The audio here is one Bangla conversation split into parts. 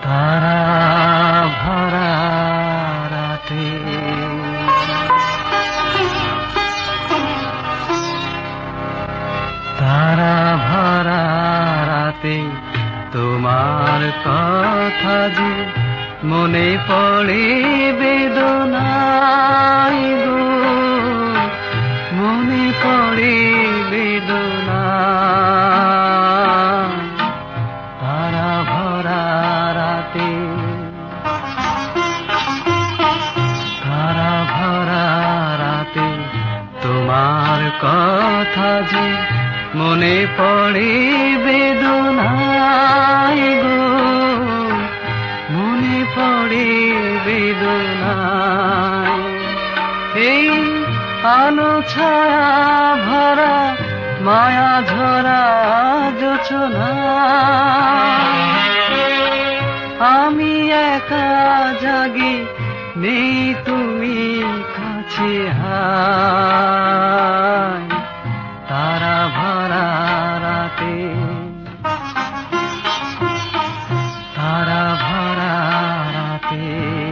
তারা ভরা রাতে তারা ভরা রাতে তোমার কথা যে মনে পড়ে বেদনায় গো, মনে পড়ে বেদনা। তারা ভরা রাতে তারা ভরা রাতে তোমার কথা যে মনে পড়ে বেদনায় গো, মনে পড়ে বেদনায়। এই আলো ছায়া ভরা মায়া ঝরা জোছনা, আমি একা জাগি নেই তুমি কাছে হায়। তারা ভরা রাতে তারা ভরা রাতে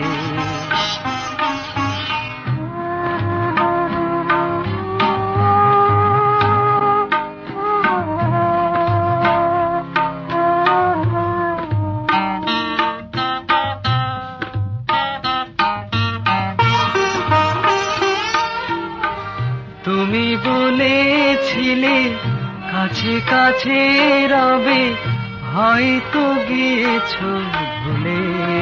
তুমি বলেছিলে কাছে কাছে রবে, হয়তো গিয়েছো ভুলে।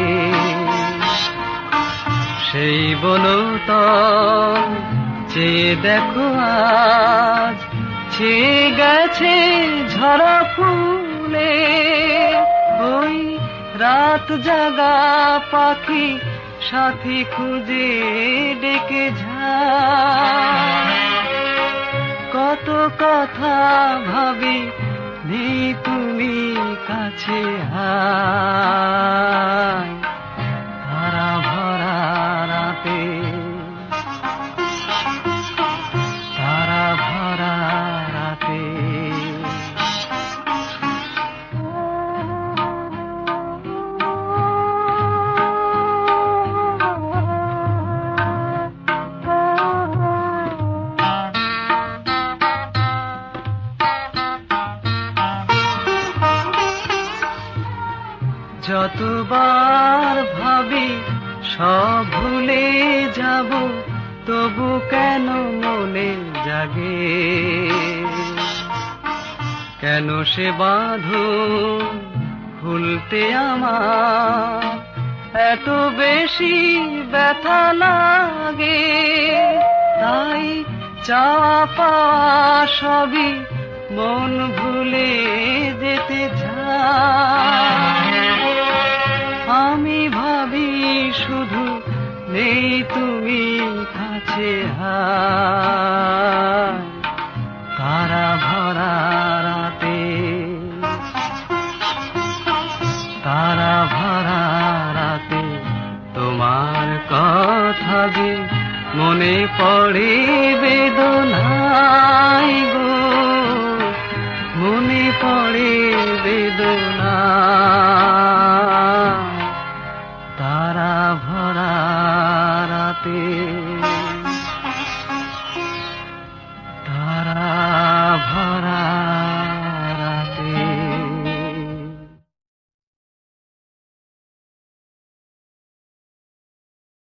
সেই বনতল চেয়ে দেখো আজ ছেয়ে গেছে ঝরা ফুলে। ওই রাত জাগা পাখি সাথী খুঁজে ডেকে যায়। কত কথা ভাবি নেই তুমি কাছে হায়। তারা ভরা রাতে তারা ভরা রাতে যতবার ভাবি সব ভুলে যাব, তবু কেন মনে জাগে? কেন সে বাঁধন খুলতে আমার এত বেশি ব্যথা লাগে? তাই চাওয়া পাওয়া সবই মন ভুলে যেতে চায়। আমি ভাবি শুধু নেই তুমি কাছে হায়। তারা ভরা রাতে তারা ভরা রাতে তোমার কথা যে মনে পড়ে বেদনায় গো, মনে পড়ে